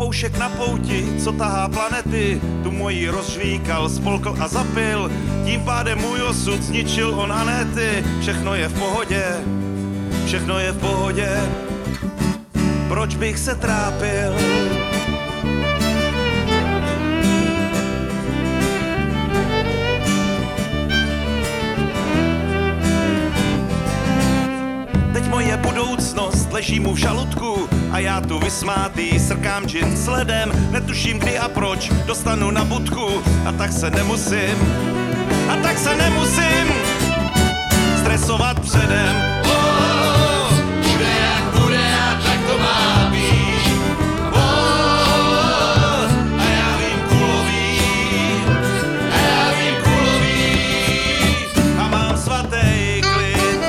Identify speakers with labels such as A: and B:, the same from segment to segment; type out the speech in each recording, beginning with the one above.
A: papoušek na pouti, co tahá planety, tu moji rozžvíkal, spolkl a zapil, tím pádem můj osud zničil on a ne ty. Všechno je v pohodě, všechno je v pohodě, proč bych se trápil? Teď moje budoucnost leží mu v žaludku a já tu vysmátý srkám džin s ledem. Netuším kdy a proč dostanu na budku a tak se nemusím stresovat předem. Bude jak bude a tak to má být. A já vím kulový a mám svatý klid.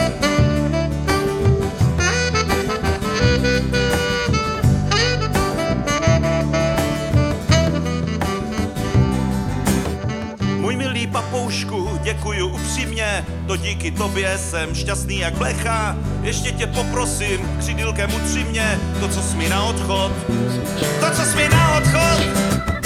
A: Můj milý papoušku, děkuju upřímně, to díky tobě jsem šťastný jak blecha. Ještě tě poprosím, křidýlkem utři mě, to co jsi mi na odchod.